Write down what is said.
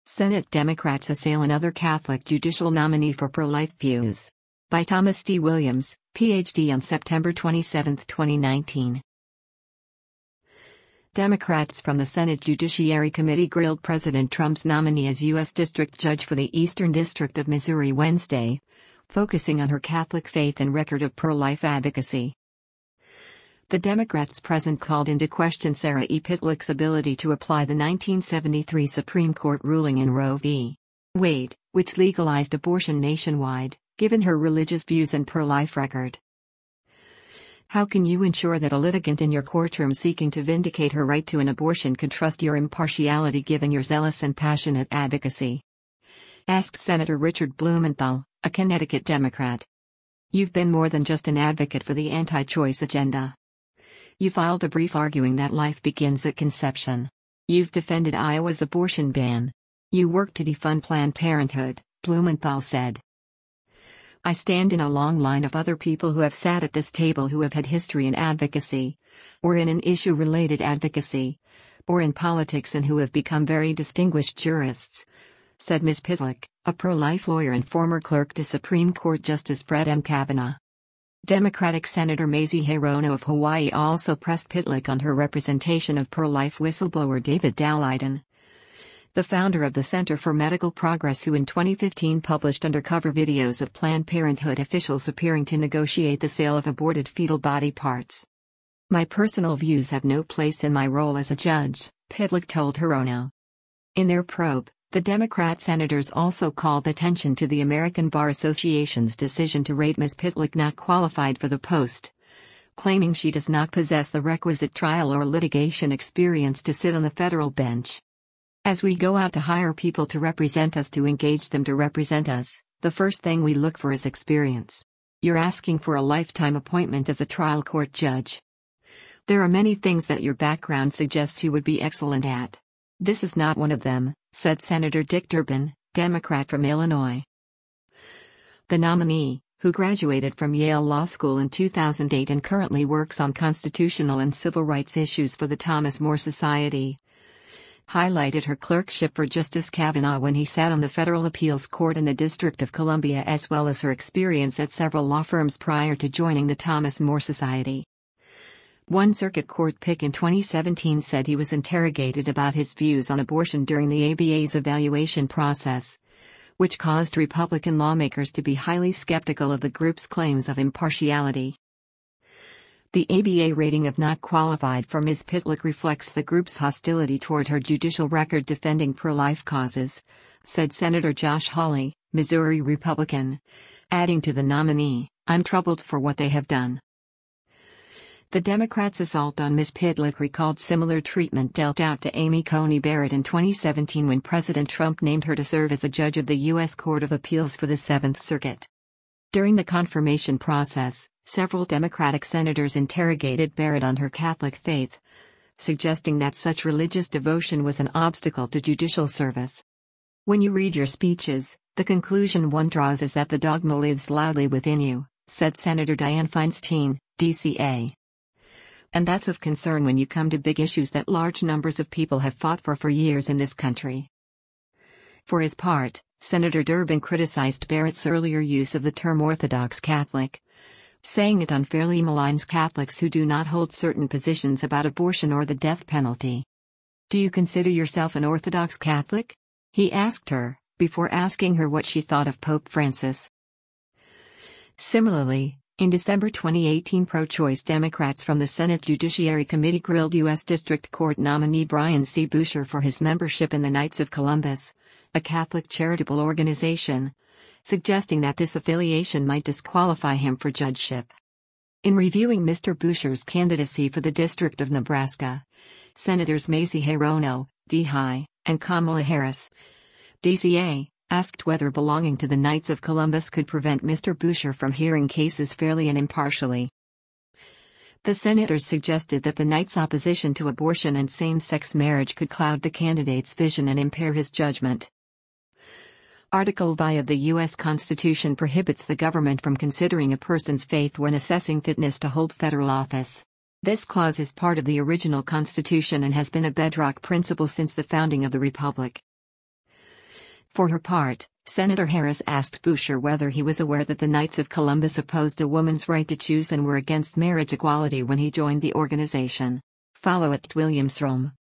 Senate Democrats assail another Catholic judicial nominee for pro-life views. By Thomas D. Williams, Ph.D. on September 27, 2019. Democrats from the Senate Judiciary Committee grilled President Trump's nominee as U.S. District Judge for the Eastern District of Missouri Wednesday, focusing on her Catholic faith and record of pro-life advocacy. The Democrats present called into question Sarah E. Pitluck's ability to apply the 1973 Supreme Court ruling in Roe v. Wade, which legalized abortion nationwide, given her religious views and pro-life record. How can you ensure that a litigant in your courtroom seeking to vindicate her right to an abortion could trust your impartiality given your zealous and passionate advocacy? Asked Senator Richard Blumenthal, a Connecticut Democrat. You've been more than just an advocate for the anti-choice agenda. You filed a brief arguing that life begins at conception. You've defended Iowa's abortion ban. You worked to defund Planned Parenthood, Blumenthal said. I stand in a long line of other people who have sat at this table who have had history in advocacy, or in an issue-related advocacy, or in politics and who have become very distinguished jurists, said Ms. Pitluck, a pro-life lawyer and former clerk to Supreme Court Justice Brett M. Kavanaugh. Democratic Senator Mazie Hirono of Hawaii also pressed Pitluck on her representation of pro-life whistleblower David Daleiden, the founder of the Center for Medical Progress, who in 2015 published undercover videos of Planned Parenthood officials appearing to negotiate the sale of aborted fetal body parts. My personal views have no place in my role as a judge, Pitluck told Hirono. In their probe, the Democrat senators also called attention to the American Bar Association's decision to rate Ms. Pitluck not qualified for the post, claiming she does not possess the requisite trial or litigation experience to sit on the federal bench. As we go out to hire people to represent us, to engage them to represent us, the first thing we look for is experience. You're asking for a lifetime appointment as a trial court judge. There are many things that your background suggests you would be excellent at. This is not one of them, said Senator Dick Durbin, Democrat from Illinois. The nominee, who graduated from Yale Law School in 2008 and currently works on constitutional and civil rights issues for the Thomas More Society, highlighted her clerkship for Justice Kavanaugh when he sat on the Federal Appeals Court in the District of Columbia, as well as her experience at several law firms prior to joining the Thomas More Society. One circuit court pick in 2017 said he was interrogated about his views on abortion during the ABA's evaluation process, which caused Republican lawmakers to be highly skeptical of the group's claims of impartiality. The ABA rating of not qualified for Ms. Pitluck reflects the group's hostility toward her judicial record defending pro-life causes, said Senator Josh Hawley, Missouri Republican, adding to the nominee, I'm troubled for what they have done. The Democrats' assault on Ms. Pitluck recalled similar treatment dealt out to Amy Coney Barrett in 2017 when President Trump named her to serve as a judge of the U.S. Court of Appeals for the Seventh Circuit. During the confirmation process, several Democratic senators interrogated Barrett on her Catholic faith, suggesting that such religious devotion was an obstacle to judicial service. When you read your speeches, the conclusion one draws is that the dogma lives loudly within you, said Senator Dianne Feinstein, DCA. And that's of concern when you come to big issues that large numbers of people have fought for years in this country. For his part, Senator Durbin criticized Barrett's earlier use of the term Orthodox Catholic, saying it unfairly maligns Catholics who do not hold certain positions about abortion or the death penalty. Do you consider yourself an Orthodox Catholic? He asked her, before asking her what she thought of Pope Francis. Similarly, in December 2018, pro-choice Democrats from the Senate Judiciary Committee grilled U.S. District Court nominee Brian C. Buescher for his membership in the Knights of Columbus, a Catholic charitable organization, suggesting that this affiliation might disqualify him for judgeship. In reviewing Mr. Buescher's candidacy for the District of Nebraska, Senators Mazie Hirono, D. and Kamala Harris, DCA, asked whether belonging to the Knights of Columbus could prevent Mr. Buescher from hearing cases fairly and impartially. The senators suggested that the Knights' opposition to abortion and same-sex marriage could cloud the candidate's vision and impair his judgment. Article V of the U.S. Constitution prohibits the government from considering a person's faith when assessing fitness to hold federal office. This clause is part of the original Constitution and has been a bedrock principle since the founding of the Republic. For her part, Senator Harris asked Boucher whether he was aware that the Knights of Columbus opposed a woman's right to choose and were against marriage equality when he joined the organization. Follow @WilliamsRome.